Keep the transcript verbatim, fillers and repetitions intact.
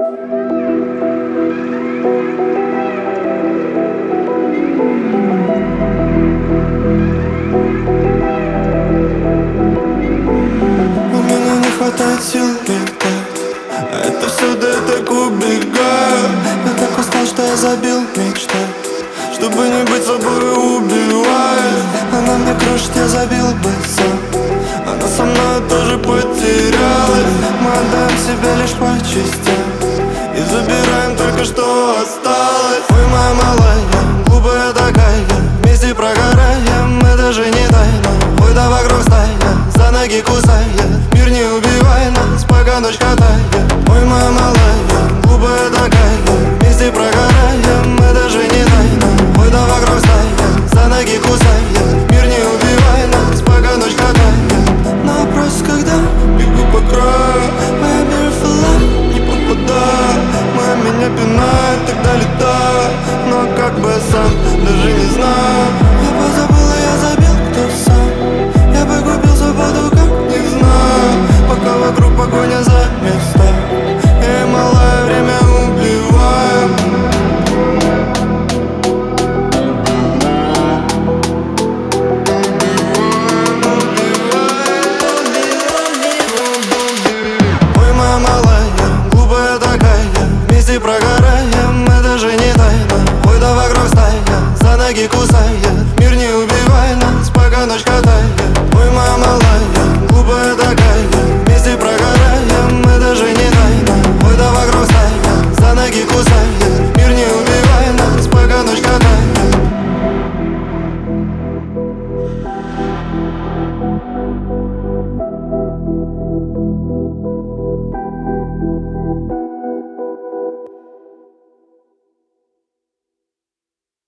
Хватает сил летать, а это все, да я так убегаю. Я так устал, что я забил мечтать, чтобы не быть собой, убиваюсь. Она мне крушит, я забил бы сам, она со мной тоже потерялась. Мы отдаем себя лишь по частям и забираем только что осталось. Ой, моя малая, глупая такая, вместе прогораем, это же не тайна. Ой, да вокруг стая, за ноги кусает, мир не убивай нас, пока ночь катает. Ой, моя малая, глупая такая, вместе прогораем, это же не тайна. Ой, да вокруг стая, за ноги кусает, мир не убивай нас, пока ночь катает. На вопрос, когда бегу по краю, моя beautiful life не попадаю. Моя меня пинает, тогда летаю, но как бы сам даже не знаю.